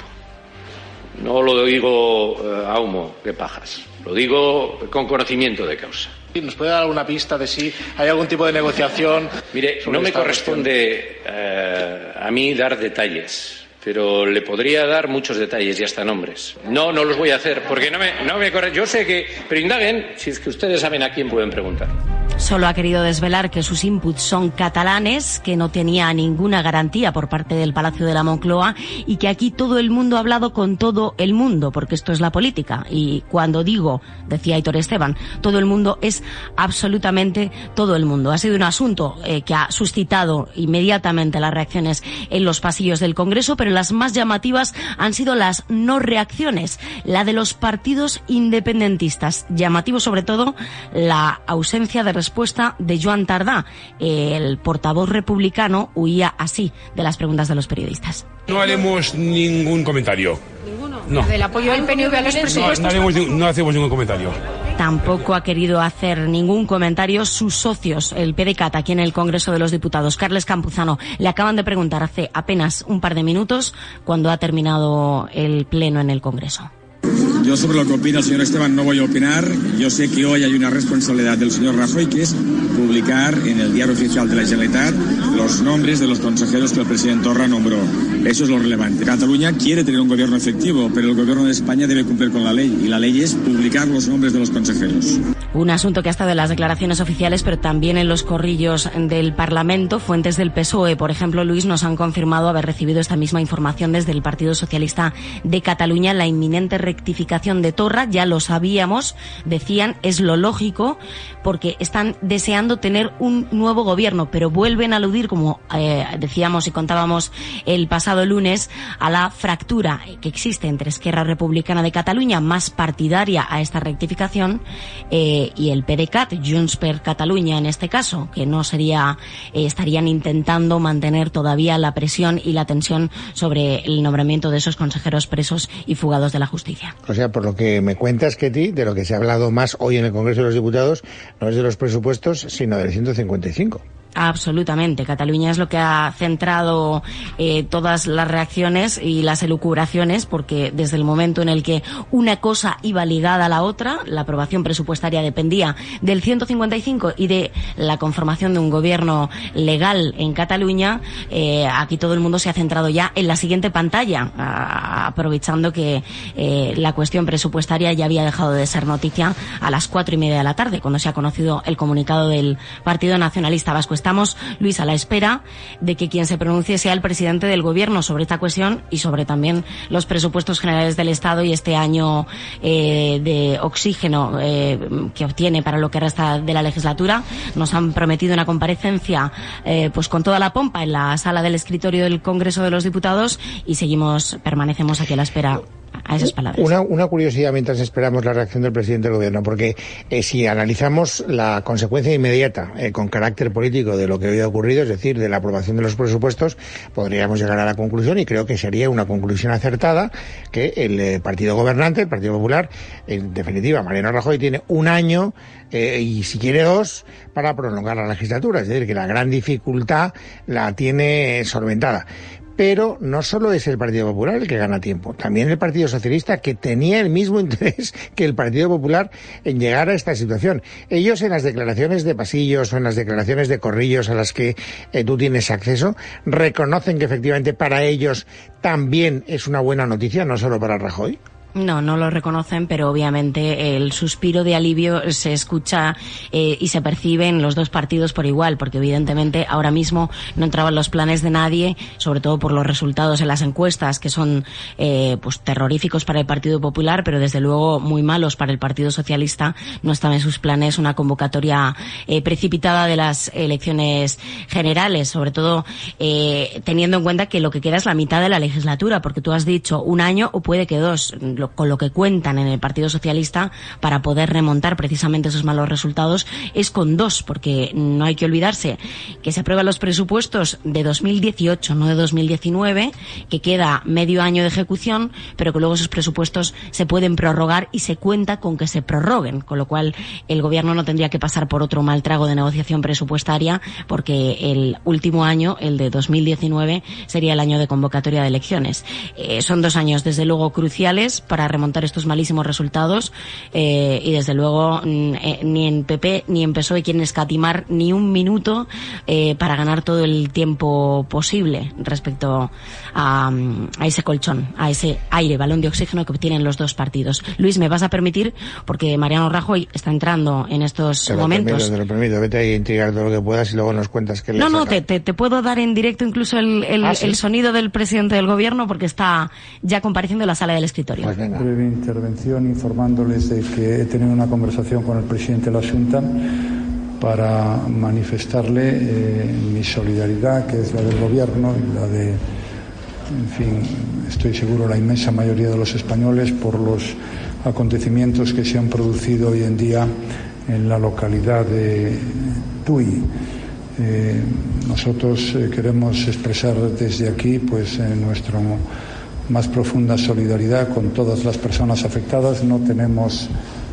No lo digo uh, a humo de pajas, lo digo con conocimiento de causa. ¿Nos puede dar alguna pista de si hay algún tipo de negociación? Mire, no me corresponde uh, a mí dar detalles, pero le podría dar muchos detalles y hasta nombres. No, no los voy a hacer, porque no me, no me corre. Yo sé que, pero indaguen, si es que ustedes saben a quién pueden preguntar. Solo ha querido desvelar que sus inputs son catalanes, que no tenía ninguna garantía por parte del Palacio de la Moncloa y que aquí todo el mundo ha hablado con todo el mundo, porque esto es la política. Y cuando digo, decía Aitor Esteban, todo el mundo es absolutamente todo el mundo. Ha sido un asunto eh, que ha suscitado inmediatamente las reacciones en los pasillos del Congreso, pero las más llamativas han sido las no reacciones, la de los partidos independentistas. Llamativo sobre todo la ausencia de respuesta de Joan Tardá. El portavoz republicano huía así de las preguntas de los periodistas. No haremos ningún comentario. ¿Ninguno? No. ¿Del apoyo del P N V a los presupuestos? No, no, haremos, no hacemos ningún comentario. Tampoco ha querido hacer ningún comentario sus socios, el P D C A T, aquí en el Congreso de los Diputados. Carles Campuzano, le acaban de preguntar hace apenas un par de minutos cuando ha terminado el pleno en el Congreso. Yo sobre lo que opina el señor Esteban no voy a opinar. Yo sé que hoy hay una responsabilidad del señor Rajoy, que es publicar en el diario oficial de la Generalitat los nombres de los consejeros que el presidente Torra nombró. Eso es lo relevante. Cataluña quiere tener un gobierno efectivo, pero el gobierno de España debe cumplir con la ley, y la ley es publicar los nombres de los consejeros. Un asunto que ha estado en las declaraciones oficiales, pero también en los corrillos del Parlamento. Fuentes del P S O E, por ejemplo, Luis, nos han confirmado haber recibido esta misma información desde el Partido Socialista de Cataluña. La inminente rectificación de Torra, ya lo sabíamos, decían, es lo lógico, porque están deseando tener un nuevo gobierno, pero vuelven a aludir, como eh, decíamos y contábamos el pasado lunes, a la fractura que existe entre Esquerra Republicana de Cataluña, más partidaria a esta rectificación, eh, y el P D C A T, Junts per Catalunya en este caso, que no sería, eh, estarían intentando mantener todavía la presión y la tensión sobre el nombramiento de esos consejeros presos y fugados de la justicia. O sea, por lo que me cuentas, Ketty, de lo que se ha hablado más hoy en el Congreso de los Diputados, no es de los presupuestos, sino del ciento cincuenta y cinco. Absolutamente. Cataluña es lo que ha centrado eh, todas las reacciones y las elucubraciones, porque desde el momento en el que una cosa iba ligada a la otra, la aprobación presupuestaria dependía del ciento cincuenta y cinco y de la conformación de un gobierno legal en Cataluña, eh, aquí todo el mundo se ha centrado ya en la siguiente pantalla, a, aprovechando que eh, la cuestión presupuestaria ya había dejado de ser noticia a las cuatro y media de la tarde, cuando se ha conocido el comunicado del Partido Nacionalista Vasco. Estamos, Luis, a la espera de que quien se pronuncie sea el presidente del Gobierno sobre esta cuestión y sobre también los presupuestos generales del Estado y este año eh, de oxígeno eh, que obtiene para lo que resta de la legislatura. Nos han prometido una comparecencia eh, pues con toda la pompa en la sala del escritorio del Congreso de los Diputados y seguimos, permanecemos aquí a la espera a esas palabras. Una, una curiosidad mientras esperamos la reacción del presidente del Gobierno, porque eh, si analizamos la consecuencia inmediata eh, con carácter político de lo que hoy ha ocurrido, es decir, de la aprobación de los presupuestos, podríamos llegar a la conclusión, y creo que sería una conclusión acertada, que el eh, partido gobernante, el Partido Popular, en definitiva, Mariano Rajoy, tiene un año eh, y si quiere dos para prolongar la legislatura, es decir, que la gran dificultad la tiene solventada. Pero no solo es el Partido Popular el que gana tiempo, también el Partido Socialista, que tenía el mismo interés que el Partido Popular en llegar a esta situación. Ellos, en las declaraciones de pasillos o en las declaraciones de corrillos a las que eh, tú tienes acceso, reconocen que efectivamente para ellos también es una buena noticia, no solo para Rajoy. No, no lo reconocen, pero obviamente el suspiro de alivio se escucha eh, y se percibe en los dos partidos por igual, porque evidentemente ahora mismo no entraban los planes de nadie, sobre todo por los resultados en las encuestas, que son eh, pues terroríficos para el Partido Popular, pero desde luego muy malos para el Partido Socialista. No estaba en sus planes una convocatoria eh, precipitada de las elecciones generales, sobre todo eh, teniendo en cuenta que lo que queda es la mitad de la legislatura, porque tú has dicho un año o puede que dos. Con lo que cuentan en el Partido Socialista para poder remontar precisamente esos malos resultados es con dos, porque no hay que olvidarse que se aprueban los presupuestos de dos mil dieciocho, no de dos mil diecinueve, que queda medio año de ejecución, pero que luego esos presupuestos se pueden prorrogar y se cuenta con que se prorroguen, con lo cual el Gobierno no tendría que pasar por otro mal trago de negociación presupuestaria, porque el último año, el de dos mil diecinueve, sería el año de convocatoria de elecciones. Eh, son dos años desde luego cruciales para para remontar estos malísimos resultados eh, y desde luego eh, ni en P P ni en P S O E quieren escatimar ni un minuto eh, para ganar todo el tiempo posible respecto a, a ese colchón, a ese aire, balón de oxígeno que obtienen los dos partidos. Luis, ¿me vas a permitir? Porque Mariano Rajoy está entrando en estos te lo momentos. Permito, te lo permito, vete ahí a intrigar todo lo que puedas y luego nos cuentas que le No, no, te, te, te puedo dar en directo incluso el, el, ¿Ah, sí? el sonido del presidente del gobierno porque está ya compareciendo en la sala del escritorio. Pues venga. Breve intervención informándoles de que he tenido una conversación con el presidente de la Junta para manifestarle eh, mi solidaridad, que es la del gobierno y la de, en fin, estoy seguro la inmensa mayoría de los españoles por los acontecimientos que se han producido hoy en día en la localidad de Tui. Eh, nosotros eh, queremos expresar desde aquí pues eh, nuestra más profunda solidaridad con todas las personas afectadas. No tenemos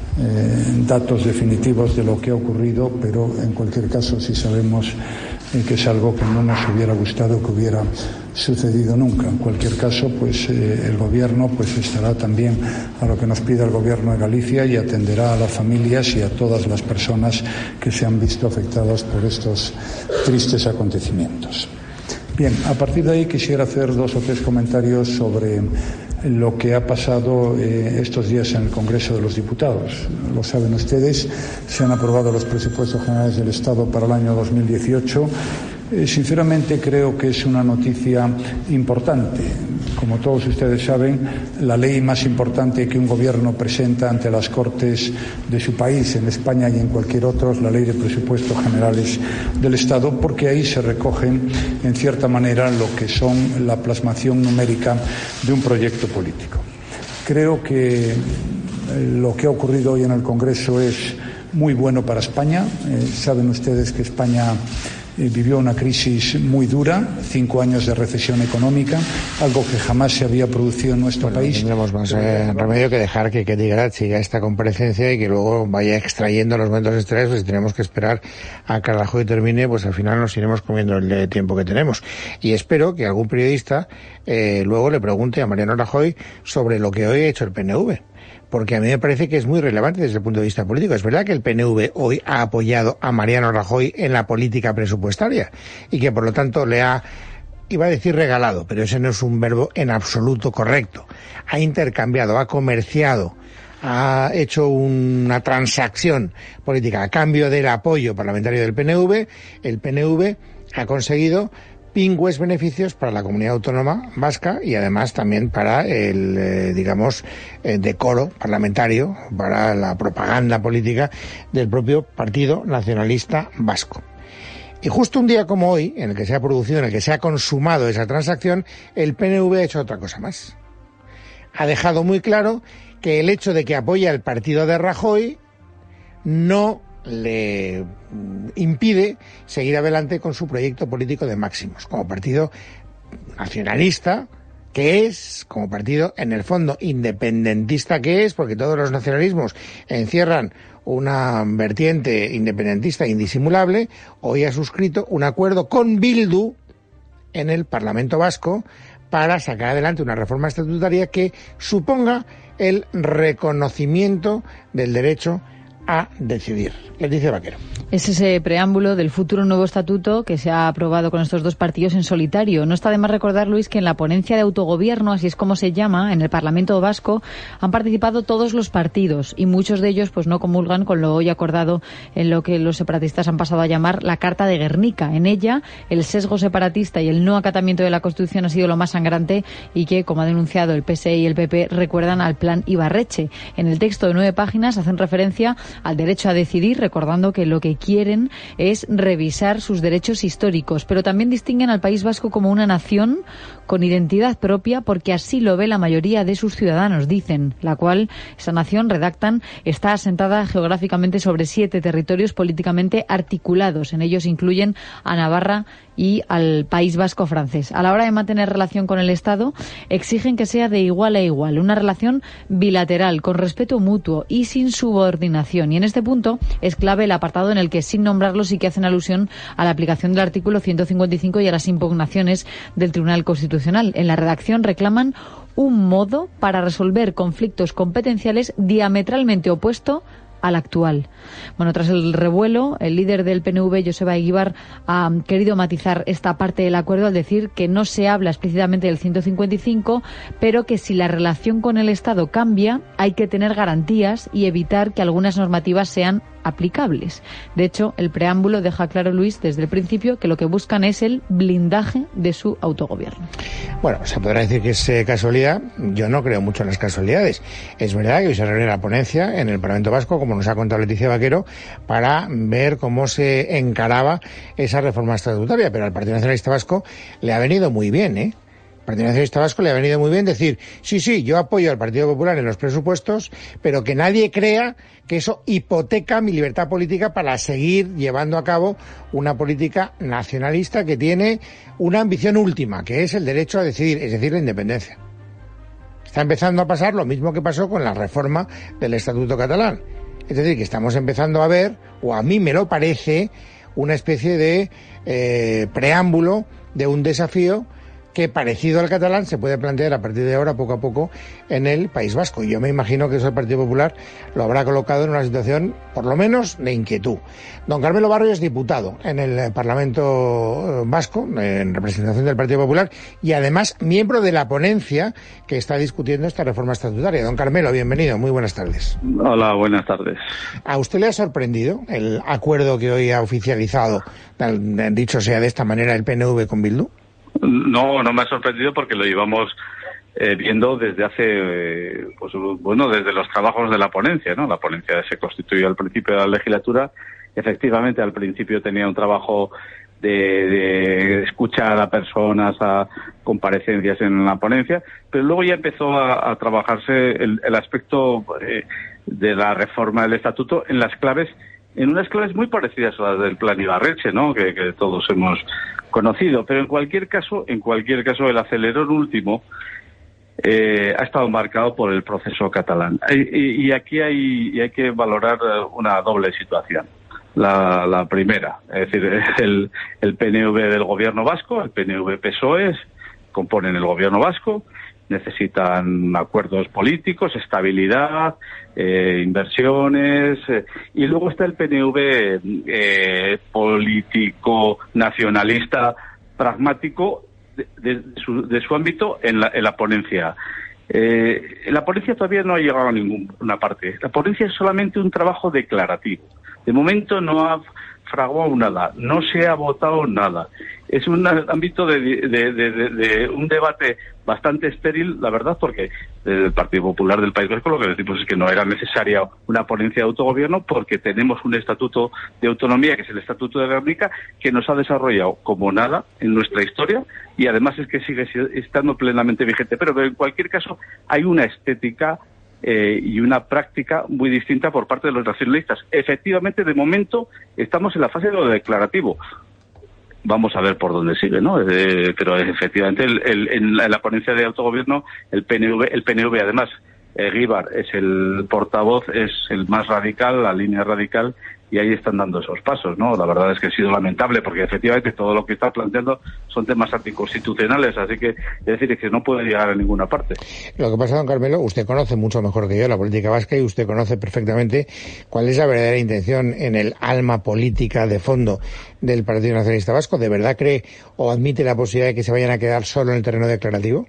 eh, datos definitivos de lo que ha ocurrido, pero en cualquier caso sí sabemos eh, que es algo que no nos hubiera gustado que hubiera sucedido nunca. En cualquier caso, pues eh, el gobierno pues estará también a lo que nos pida el gobierno de Galicia y atenderá a las familias y a todas las personas que se han visto afectadas por estos tristes acontecimientos. Bien, a partir de ahí quisiera hacer dos o tres comentarios sobre lo que ha pasado eh, estos días en el Congreso de los Diputados. Lo saben ustedes, se han aprobado los presupuestos generales del Estado para el año dos mil dieciocho. Eh, sinceramente creo que es una noticia importante. Como todos ustedes saben, la ley más importante que un gobierno presenta ante las Cortes de su país, en España y en cualquier otro, es la Ley de Presupuestos Generales del Estado, porque ahí se recogen, en cierta manera, lo que son la plasmación numérica de un proyecto político. Creo que lo que ha ocurrido hoy en el Congreso es muy bueno para España. Eh, saben ustedes que España Eh, vivió una crisis muy dura, cinco años de recesión económica, algo que jamás se había producido en nuestro bueno, país. Tendremos más eh, remedio que dejar que Ketty Garat siga esta comparecencia y que luego vaya extrayendo los momentos estelares, pues si tenemos que esperar a que Rajoy termine, pues al final nos iremos comiendo el tiempo que tenemos. Y espero que algún periodista eh, luego le pregunte a Mariano Rajoy sobre lo que hoy ha hecho el P N V. Porque a mí me parece que es muy relevante desde el punto de vista político. Es verdad que el P N V hoy ha apoyado a Mariano Rajoy en la política presupuestaria y que por lo tanto le ha, iba a decir regalado, pero ese no es un verbo en absoluto correcto. Ha intercambiado, ha comerciado, ha hecho una transacción política a cambio del apoyo parlamentario del P N V. El P N V ha conseguido pingües beneficios para la comunidad autónoma vasca y además también para el, eh, digamos, eh, decoro parlamentario, para la propaganda política del propio Partido Nacionalista Vasco. Y justo un día como hoy, en el que se ha producido, en el que se ha consumado esa transacción, el P N V ha hecho otra cosa más. Ha dejado muy claro que el hecho de que apoya el partido de Rajoy no le impide seguir adelante con su proyecto político de máximos, como partido nacionalista que es, como partido en el fondo independentista que es, porque todos los nacionalismos encierran una vertiente independentista indisimulable. Hoy ha suscrito un acuerdo con Bildu en el Parlamento Vasco para sacar adelante una reforma estatutaria que suponga el reconocimiento del derecho a decidir. Leticia Vaquero. Es ese preámbulo del futuro nuevo estatuto que se ha aprobado con estos dos partidos en solitario. No está de más recordar, Luis, que en la ponencia de autogobierno, así es como se llama, en el Parlamento Vasco, han participado todos los partidos y muchos de ellos pues no comulgan con lo hoy acordado en lo que los separatistas han pasado a llamar la Carta de Guernica. En ella, el sesgo separatista y el no acatamiento de la Constitución ha sido lo más sangrante y que, como ha denunciado el P S E y el P P, recuerdan al Plan Ibarretxe. En el texto de nueve páginas hacen referencia al derecho a decidir, recordando que lo que quieren es revisar sus derechos históricos, pero también distinguen al País Vasco como una nación con identidad propia porque así lo ve la mayoría de sus ciudadanos, dicen, la cual, esa nación, redactan, está asentada geográficamente sobre siete territorios políticamente articulados. En ellos incluyen a Navarra y al País Vasco francés. A la hora de mantener relación con el Estado, exigen que sea de igual a igual, una relación bilateral, con respeto mutuo y sin subordinación. Y en este punto es clave el apartado en el que, sin nombrarlo, sí que hacen alusión a la aplicación del artículo ciento cincuenta y cinco y a las impugnaciones del Tribunal Constitucional. En la redacción reclaman un modo para resolver conflictos competenciales diametralmente opuesto al actual. Bueno, tras el revuelo, el líder del P N V, Joseba Eguíbar, ha querido matizar esta parte del acuerdo al decir que no se habla explícitamente del ciento cincuenta y cinco, pero que si la relación con el Estado cambia, hay que tener garantías y evitar que algunas normativas sean aplicables. De hecho, el preámbulo deja claro, Luis, desde el principio, que lo que buscan es el blindaje de su autogobierno. Bueno, se podrá decir que es eh, casualidad. Yo no creo mucho en las casualidades. Es verdad que hoy se reúne la ponencia en el Parlamento Vasco, como nos ha contado Leticia Vaquero, para ver cómo se encaraba esa reforma estatutaria, pero al Partido Nacionalista Vasco le ha venido muy bien, ¿eh? Al Partido Nacionalista Vasco le ha venido muy bien decir, sí, sí, yo apoyo al Partido Popular en los presupuestos, pero que nadie crea que eso hipoteca mi libertad política para seguir llevando a cabo una política nacionalista que tiene una ambición última, que es el derecho a decidir, es decir, la independencia. Está empezando a pasar lo mismo que pasó con la reforma del Estatuto catalán. Es decir, que estamos empezando a ver, o a mí me lo parece, una especie de eh, preámbulo de un desafío que, parecido al catalán, se puede plantear a partir de ahora, poco a poco, en el País Vasco. Y yo me imagino que eso el Partido Popular lo habrá colocado en una situación, por lo menos, de inquietud. Don Carmelo Barrio es diputado en el Parlamento Vasco, en representación del Partido Popular, y además miembro de la ponencia que está discutiendo esta reforma estatutaria. Don Carmelo, bienvenido, muy buenas tardes. Hola, buenas tardes. ¿A usted le ha sorprendido el acuerdo que hoy ha oficializado, dicho sea de esta manera, el P N V con Bildu? No, no me ha sorprendido porque lo llevamos eh, viendo desde hace, eh, pues bueno, desde los trabajos de la ponencia, ¿no? La ponencia se constituyó al principio de la legislatura. Efectivamente, al principio tenía un trabajo de, de escuchar a personas, a comparecencias en la ponencia, pero luego ya empezó a, a trabajarse el, el aspecto eh, de la reforma del estatuto en las claves, en unas claves muy parecidas a las del plan Ibarretxe, ¿no? Que, que todos hemos conocido, pero en cualquier caso, en cualquier caso, el acelerón último eh, ha estado marcado por el proceso catalán. Y, y aquí hay, y hay que valorar una doble situación. La, la primera, es decir, el, el P N V del gobierno vasco, el P N V P S O E, componen el gobierno vasco, necesitan acuerdos políticos, estabilidad, eh, inversiones, eh, y luego está el P N V eh, político, nacionalista, pragmático de, de, su, de su ámbito en la, en la ponencia. Eh, la ponencia todavía no ha llegado a ninguna parte. La ponencia es solamente un trabajo declarativo. De momento no ha fraguado nada, no se ha votado nada. Es un ámbito de, de, de, de, de un debate bastante estéril, la verdad, porque desde el Partido Popular del País Vasco lo que decimos es que no era necesaria una ponencia de autogobierno porque tenemos un estatuto de autonomía, que es el Estatuto de Gernika, que nos ha desarrollado como nada en nuestra historia y además es que sigue estando plenamente vigente. Pero, pero en cualquier caso hay una estética Eh, y una práctica muy distinta por parte de los nacionalistas. Efectivamente, de momento, estamos en la fase de lo declarativo. Vamos a ver por dónde sigue, ¿no? Eh, pero efectivamente, el, el, en, la, en la ponencia de autogobierno, el P N V, el P N V además, Eguíbar es el portavoz, es el más radical, la línea radical, y ahí están dando esos pasos, ¿no? La verdad es que ha sido lamentable, porque efectivamente todo lo que está planteando son temas anticonstitucionales, así que es decir, que no puede llegar a ninguna parte. Lo que pasa, don Carmelo, usted conoce mucho mejor que yo la política vasca y usted conoce perfectamente cuál es la verdadera intención en el alma política de fondo del Partido Nacionalista Vasco. ¿De verdad cree o admite la posibilidad de que se vayan a quedar solo en el terreno declarativo?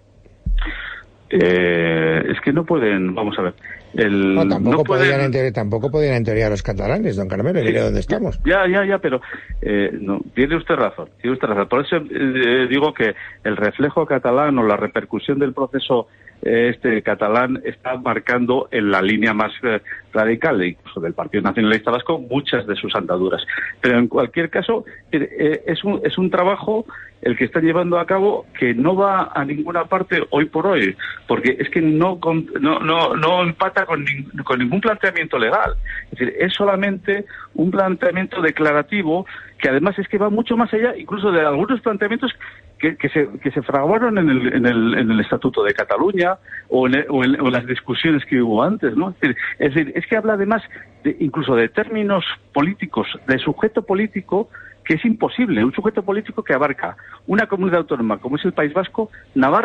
Eh, es que no pueden, vamos a ver. El, no, tampoco, no podían pueden, en teoría, tampoco podían en teoría los catalanes, don Carmelo, y mire dónde estamos. Ya, ya, ya, pero eh, no, tiene usted razón, tiene usted razón. Por eso eh, digo que el reflejo catalán o la repercusión del proceso eh, este catalán está marcando en la línea más eh, radical, incluso del Partido Nacionalista Vasco, muchas de sus andaduras. Pero en cualquier caso, eh, es un es un trabajo el que están llevando a cabo que no va a ninguna parte hoy por hoy, porque es que no no no, no empata con, ni, con ningún planteamiento legal. Es decir, es solamente un planteamiento declarativo que además es que va mucho más allá incluso de algunos planteamientos que, que se que se fraguaron en el, en el en el Estatuto de Cataluña o en, el, o, en, o en las discusiones que hubo antes, ¿no? Es decir, es, decir, es que habla además de, incluso de términos políticos, de sujeto político, que es imposible, un sujeto político que abarca una comunidad autónoma como es el País Vasco, Navarra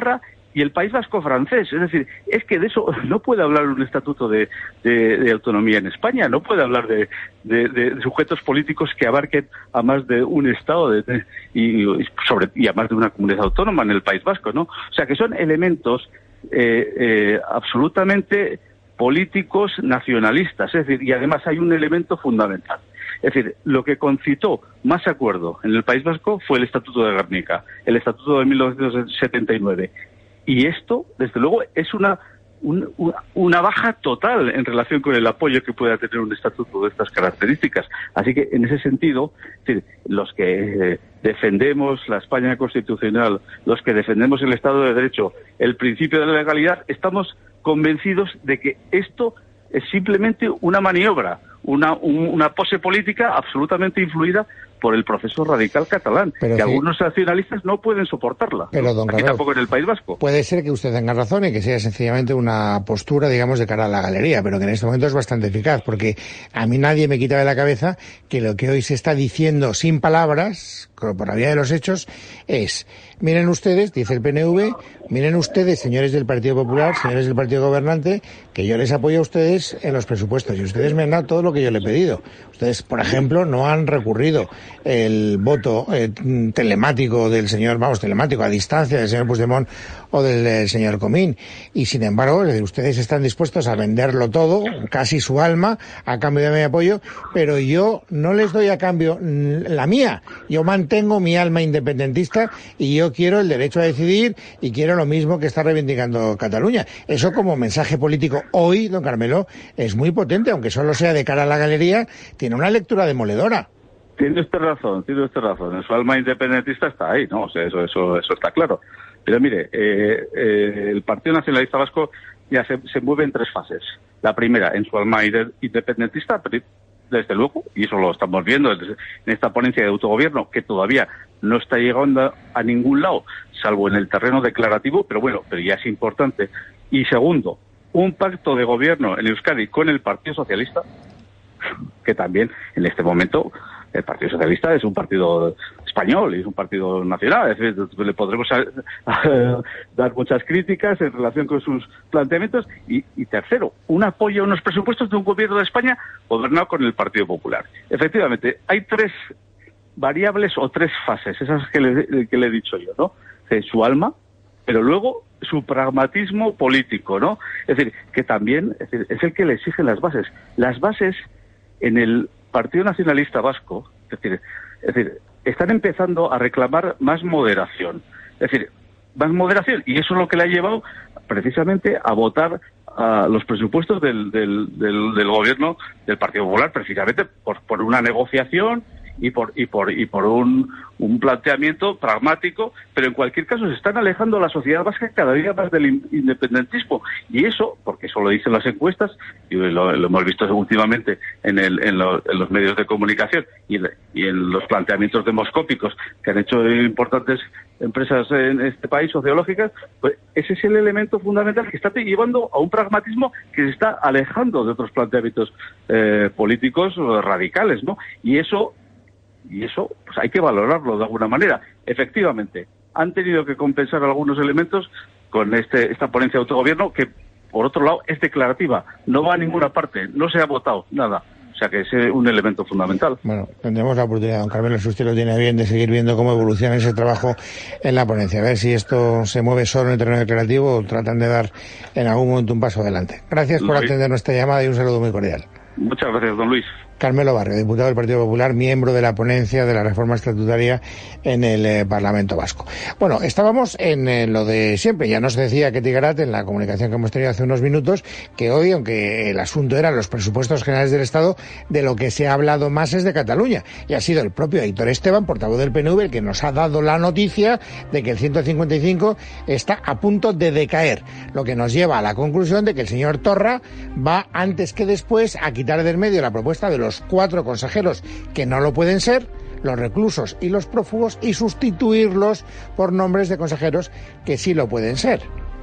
y el País Vasco francés. Es decir, es que de eso no puede hablar un estatuto de, de, de autonomía en España, no puede hablar de, de, de sujetos políticos que abarquen a más de un Estado de, de, y, sobre, y a más de una comunidad autónoma en el País Vasco, ¿no? O sea, que son elementos eh, eh, absolutamente políticos nacionalistas. Es decir, y además hay un elemento fundamental. Es decir, lo que concitó más acuerdo en el País Vasco fue el Estatuto de Gernika, el Estatuto de mil novecientos setenta y nueve. Y esto, desde luego, es una, un, una baja total en relación con el apoyo que pueda tener un estatuto de estas características. Así que, en ese sentido, es decir, los que eh, defendemos la España constitucional, los que defendemos el Estado de Derecho, el principio de la legalidad, estamos convencidos de que esto es simplemente una maniobra, una, un, una pose política absolutamente influida por el proceso radical catalán, pero que sí, algunos nacionalistas no pueden soportarla. Pero, don Aquí Carlos, tampoco en el País Vasco. Puede ser que usted tenga razón y que sea sencillamente una postura, digamos, de cara a la galería, pero que en este momento es bastante eficaz, porque a mí nadie me quita de la cabeza que lo que hoy se está diciendo sin palabras, por la vía de los hechos, es: miren ustedes, dice el P N V, miren ustedes, señores del Partido Popular, señores del Partido Gobernante, que yo les apoyo a ustedes en los presupuestos y ustedes me han dado todo lo que yo le he pedido. Ustedes, por ejemplo, no han recurrido el voto eh, telemático del señor, vamos, telemático a distancia del señor Puigdemont o del, del señor Comín. Y sin embargo, ustedes están dispuestos a venderlo todo, casi su alma, a cambio de mi apoyo, pero yo no les doy a cambio la mía. Yo mantengo mi alma independentista y yo quiero el derecho a decidir y quiero lo mismo que está reivindicando Cataluña. Eso como mensaje político hoy, don Carmelo, es muy potente, aunque solo sea de cara a la galería, tiene una lectura demoledora. Tiene usted razón, tiene usted razón. Su alma independentista está ahí, ¿no? O sea, eso, eso, eso está claro. Pero mire, eh, eh, el Partido Nacionalista Vasco ya se, se mueve en tres fases. La primera, en su alma independentista, desde luego, y eso lo estamos viendo en esta ponencia de autogobierno, que todavía no está llegando a ningún lado, salvo en el terreno declarativo, pero bueno, pero ya es importante. Y segundo, un pacto de gobierno en Euskadi con el Partido Socialista, que también en este momento el Partido Socialista es un partido español y es un partido nacional, es decir, le podremos a, a, dar muchas críticas en relación con sus planteamientos. Y, y tercero, un apoyo a unos presupuestos de un gobierno de España gobernado con el Partido Popular. Efectivamente, hay tres variables o tres fases, esas que le, que le he dicho yo, ¿no? De su alma, pero luego su pragmatismo político, ¿no? Es decir, que también es, decir, es el que le exige las bases. Las bases en el Partido Nacionalista Vasco, es decir, es decir, están empezando a reclamar más moderación. Es decir, más moderación, y eso es lo que le ha llevado precisamente a votar a los presupuestos del, del, del, del gobierno del Partido Popular, precisamente por, por una negociación y por y por y por un, un planteamiento pragmático, pero en cualquier caso se están alejando a la sociedad vasca cada día más del independentismo, y eso, porque eso lo dicen las encuestas y lo, lo hemos visto últimamente en, el, en, lo, en los medios de comunicación y en, y en los planteamientos demoscópicos que han hecho importantes empresas en este país sociológicas, pues ese es el elemento fundamental que está llevando a un pragmatismo que se está alejando de otros planteamientos eh, políticos radicales, ¿no? Y eso Y eso, pues hay que valorarlo de alguna manera. Efectivamente, han tenido que compensar algunos elementos con este esta ponencia de autogobierno que, por otro lado, es declarativa. No va a ninguna parte, no se ha votado nada. O sea que es un elemento fundamental. Bueno, tendremos la oportunidad, don Carmelo, si usted lo tiene bien, de seguir viendo cómo evoluciona ese trabajo en la ponencia. A ver si esto se mueve solo en el terreno declarativo o tratan de dar en algún momento un paso adelante. Gracias por Luis. atender nuestra llamada y un saludo muy cordial. Muchas gracias, don Luis. Carmelo Barrio, diputado del Partido Popular, miembro de la ponencia de la reforma estatutaria en el eh, Parlamento Vasco. Bueno, estábamos en eh, lo de siempre. Ya nos decía Ketty Garat en la comunicación que hemos tenido hace unos minutos que hoy, aunque el asunto era los presupuestos generales del Estado, de lo que se ha hablado más es de Cataluña. Y ha sido el propio Aitor Esteban, portavoz del P N V, el que nos ha dado la noticia de que el ciento cincuenta y cinco está a punto de decaer. Lo que nos lleva a la conclusión de que el señor Torra va antes que después a quitar del medio la propuesta de los los cuatro consejeros que no lo pueden ser, los reclusos y los prófugos, y sustituirlos por nombres de consejeros que sí lo pueden ser.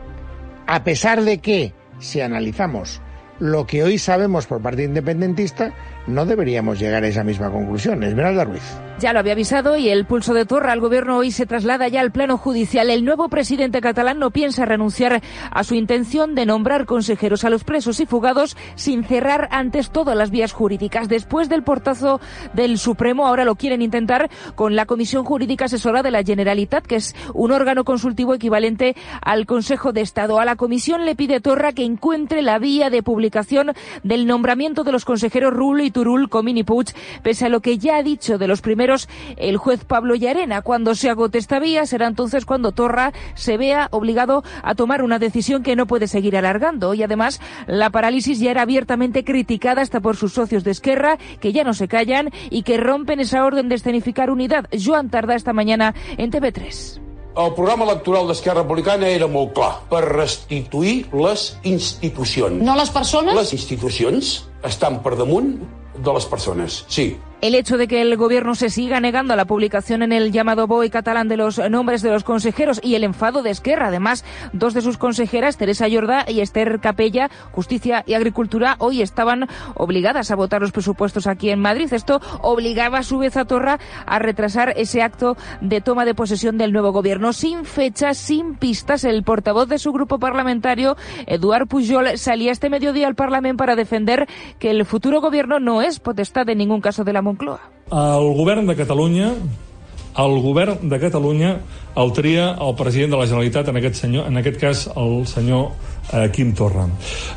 A pesar de que, si analizamos lo que hoy sabemos por parte independentista, no deberíamos llegar a esa misma conclusión. Esmeralda Ruiz. Ya lo había avisado y el pulso de Torra al gobierno hoy se traslada ya al plano judicial. El nuevo presidente catalán no piensa renunciar a su intención de nombrar consejeros a los presos y fugados sin cerrar antes todas las vías jurídicas. Después del portazo del Supremo, ahora lo quieren intentar con la Comisión Jurídica Asesora de la Generalitat, que es un órgano consultivo equivalente al Consejo de Estado. A la comisión le pide Torra que encuentre la vía de publicación del nombramiento de los consejeros Rull y Turull, Comín y Puig, pese a lo que ya ha dicho de los primeros el juez Pablo Llarena. Cuando se agote esta vía será entonces cuando Torra se vea obligado a tomar una decisión que no puede seguir alargando. Y además la parálisis ya era abiertamente criticada hasta por sus socios de Esquerra, que ya no se callan y que rompen esa orden de escenificar unidad. Joan Tardà esta mañana en T V tres. El programa electoral d'Esquerra Republicana era molt clar, per restituir les institucions. No les persones? Les institucions estan per damunt de les persones, sí. El hecho de que el gobierno se siga negando a la publicación en el llamado B O E catalán de los nombres de los consejeros y el enfado de Esquerra. Además, dos de sus consejeras, Teresa Jordà y Esther Capella, Justicia y Agricultura, hoy estaban obligadas a votar los presupuestos aquí en Madrid. Esto obligaba a su vez a Torra a retrasar ese acto de toma de posesión del nuevo gobierno. Sin fecha, sin pistas, el portavoz de su grupo parlamentario, Eduard Pujol, salía este mediodía al Parlamento para defender que el futuro gobierno no es potestad en ningún caso de la Moncloa. El govern de Catalunya, el govern de Catalunya el tria el president de la Generalitat, en aquest, senyor, en aquest cas el senyor eh, Quim Torra.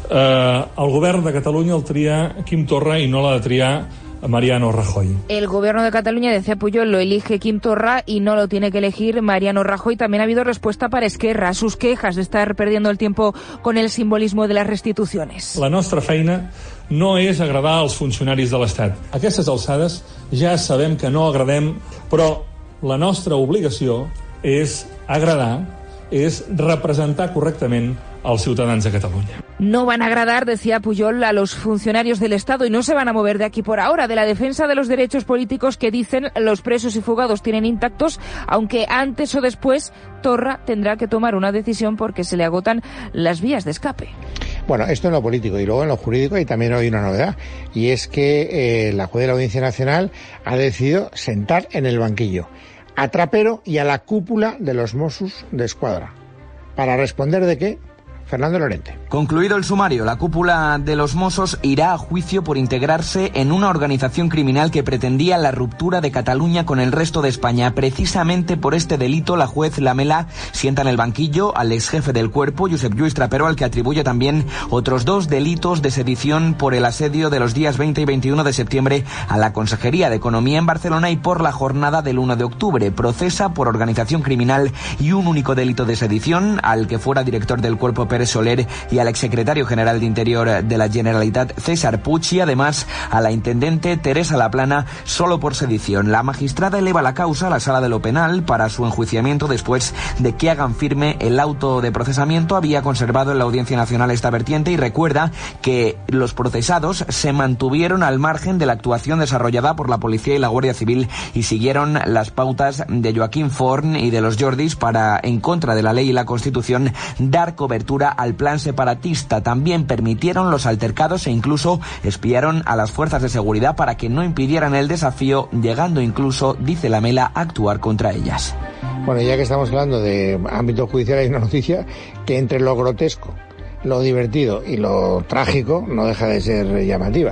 Eh, el govern de Catalunya el tria Quim Torra i no l'ha de triar Mariano Rajoy. El gobierno de Cataluña, decía Pujol, lo elige Quim Torra y no lo tiene que elegir Mariano Rajoy. También ha habido respuesta para Esquerra a sus quejas de estar perdiendo el tiempo con el simbolismo de las restituciones. La nostra feina no és agradar als funcionaris de l'Estat. A aquestes alçades ja sabem que no agradem, però la nostra obligació és agradar, és representar correctament als ciutadans de Catalunya. No van a agradar, decía Pujol, a los funcionarios del Estado y no se van a mover de aquí por ahora. De la defensa de los derechos políticos que dicen los presos y fugados tienen intactos, aunque antes o después Torra tendrá que tomar una decisión porque se le agotan las vías de escape. Bueno, esto en lo político y luego en lo jurídico hay también hoy una novedad y es que eh, la juez de la Audiencia Nacional ha decidido sentar en el banquillo a Trapero y a la cúpula de los Mossos d'Esquadra. ¿Para responder de qué? Fernando Lorente. Concluido el sumario, la cúpula de los Mossos irá a juicio por integrarse en una organización criminal que pretendía la ruptura de Cataluña con el resto de España. Precisamente por este delito, la juez Lamela sienta en el banquillo al ex jefe del cuerpo, Josep Lluís Trapero, al que atribuye también otros dos delitos de sedición por el asedio de los días veinte y veintiuno de septiembre a la Consejería de Economía en Barcelona y por la jornada del uno de octubre. Procesa por organización criminal y un único delito de sedición al que fuera director del cuerpo Pérez Soler y al exsecretario general de Interior de la Generalitat, César Puig, y además a la intendente Teresa Laplana, solo por sedición. La magistrada eleva la causa a la Sala de lo Penal para su enjuiciamiento después de que hagan firme el auto de procesamiento. Había conservado en la Audiencia Nacional esta vertiente y recuerda que los procesados se mantuvieron al margen de la actuación desarrollada por la Policía y la Guardia Civil y siguieron las pautas de Joaquín Forn y de los Jordis para, en contra de la ley y la Constitución, dar cobertura al plan separatista. También permitieron los altercados e incluso espiaron a las fuerzas de seguridad para que no impidieran el desafío, llegando incluso, dice Lamela, a actuar contra ellas. Bueno, ya que estamos hablando de ámbito judicial, hay una noticia que entre lo grotesco, lo divertido y lo trágico no deja de ser llamativa.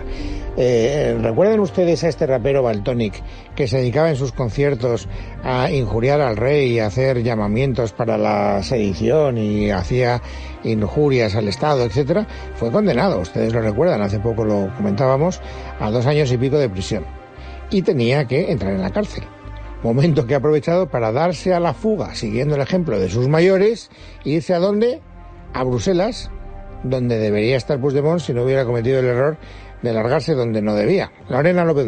Eh, ¿Recuerdan ustedes a este rapero Valtonyc que se dedicaba en sus conciertos a injuriar al rey y a hacer llamamientos para la sedición y hacía injurias al Estado, etcétera? Fue condenado, ustedes lo recuerdan, hace poco lo comentábamos, a dos años y pico de prisión y tenía que entrar en la cárcel. Momento que ha aprovechado para darse a la fuga, siguiendo el ejemplo de sus mayores, e irse a dónde? A Bruselas, donde debería estar Puigdemont si no hubiera cometido el error de largarse donde no debía. Lorena López Globo.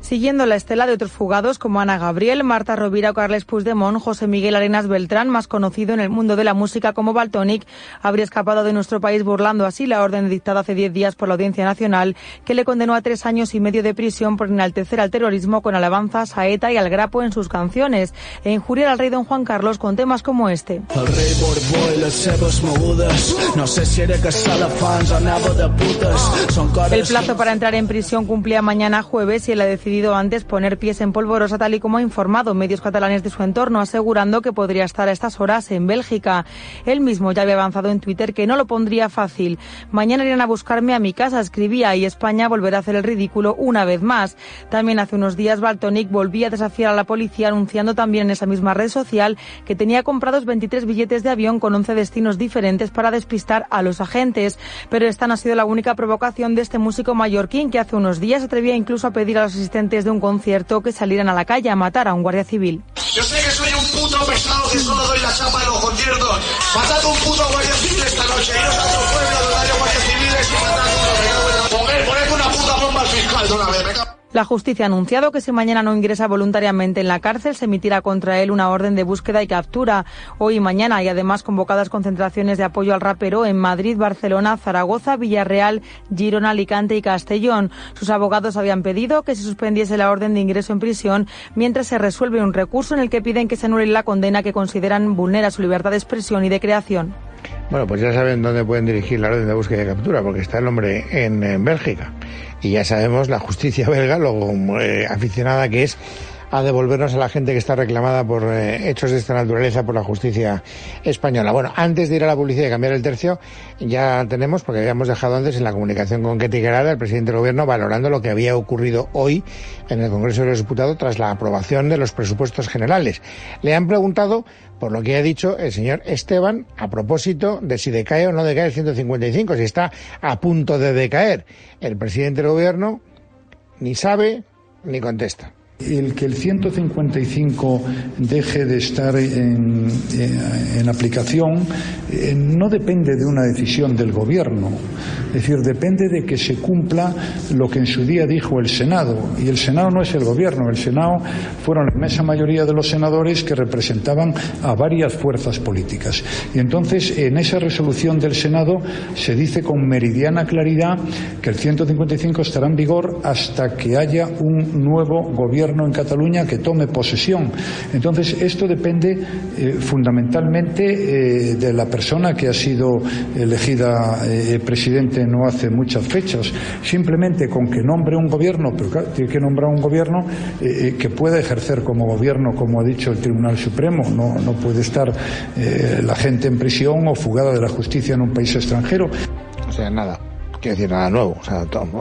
Siguiendo la estela de otros fugados como Ana Gabriel, Marta Rovira o Carles Puigdemont, José Miguel Arenas Beltrán, más conocido en el mundo de la música como Valtònyc, habría escapado de nuestro país burlando así la orden dictada hace diez días por la Audiencia Nacional, que le condenó a tres años y medio de prisión por enaltecer al terrorismo con alabanzas a ETA y al Grapo en sus canciones e injuriar al rey don Juan Carlos con temas como este. El rei Borbó i les seves mogudes, no sé si era que salafans o anava de putes. El plazo para entrar en prisión cumplía mañana jueves y él ha decidido antes poner pies en polvorosa, tal y como ha informado medios catalanes de su entorno, asegurando que podría estar a estas horas en Bélgica. Él mismo ya había avanzado en Twitter que no lo pondría fácil. Mañana irán a buscarme a mi casa, escribía, y España volverá a hacer el ridículo una vez más. También hace unos días Valtònyc volvía a desafiar a la policía, anunciando también en esa misma red social que tenía comprados veintitrés billetes de avión con once destinos diferentes para despistar a los agentes. Pero esta no ha sido la única provocación de este músico mallorquín, que hace unos días se atrevía incluso a pedir a los asistentes de un concierto que salieran a la calle a matar a un guardia civil. Yo sé que soy un puto pesado que solo doy la chapa en los conciertos. Matad un puto guardia civil esta noche. Iros a otro pueblo donde haya guardias civiles y matad a uno. Mujer, poned una puta bomba al fiscal de una vez. Me cago. La justicia ha anunciado que si mañana no ingresa voluntariamente en la cárcel, se emitirá contra él una orden de búsqueda y captura. Hoy y mañana hay además convocadas concentraciones de apoyo al rapero en Madrid, Barcelona, Zaragoza, Villarreal, Girona, Alicante y Castellón. Sus abogados habían pedido que se suspendiese la orden de ingreso en prisión mientras se resuelve un recurso en el que piden que se anule la condena que consideran vulnera su libertad de expresión y de creación. Bueno, pues ya saben dónde pueden dirigir la orden de búsqueda y captura, porque está el hombre en, en Bélgica. Y ya sabemos la justicia belga, lo eh, aficionada que es a devolvernos a la gente que está reclamada por eh, hechos de esta naturaleza por la justicia española. Bueno, antes de ir a la publicidad y cambiar el tercio, ya tenemos, porque habíamos dejado antes en la comunicación con Ketty Garada, el presidente del Gobierno, valorando lo que había ocurrido hoy en el Congreso de los Diputados tras la aprobación de los presupuestos generales. Le han preguntado por lo que ha dicho el señor Esteban a propósito de si decae o no decae el ciento cincuenta y cinco, si está a punto de decaer. El presidente del Gobierno ni sabe ni contesta. El que el ciento cincuenta y cinco deje de estar en, en, en aplicación eh, no depende de una decisión del Gobierno, es decir, depende de que se cumpla lo que en su día dijo el Senado, y el Senado no es el Gobierno, el Senado fueron la inmensa mayoría de los senadores que representaban a varias fuerzas políticas, y entonces en esa resolución del Senado se dice con meridiana claridad que el ciento cincuenta y cinco estará en vigor hasta que haya un nuevo Gobierno en Cataluña que tome posesión. Entonces esto depende eh, fundamentalmente eh, de la persona que ha sido elegida eh, presidente no hace muchas fechas. Simplemente con que nombre un gobierno, pero claro, tiene que nombrar un gobierno eh, que pueda ejercer como gobierno, como ha dicho el Tribunal Supremo. No, no puede estar eh, la gente en prisión o fugada de la justicia en un país extranjero. O sea, nada. Quiero decir, nada nuevo, o sea, to-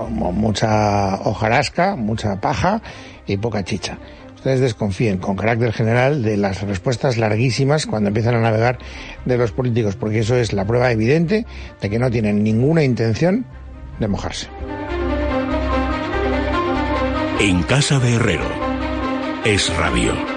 mucha hojarasca, mucha paja y poca chicha. Ustedes desconfíen con carácter general de las respuestas larguísimas cuando empiezan a navegar de los políticos, porque eso es la prueba evidente de que no tienen ninguna intención de mojarse. En casa de Herrero, Es Radio.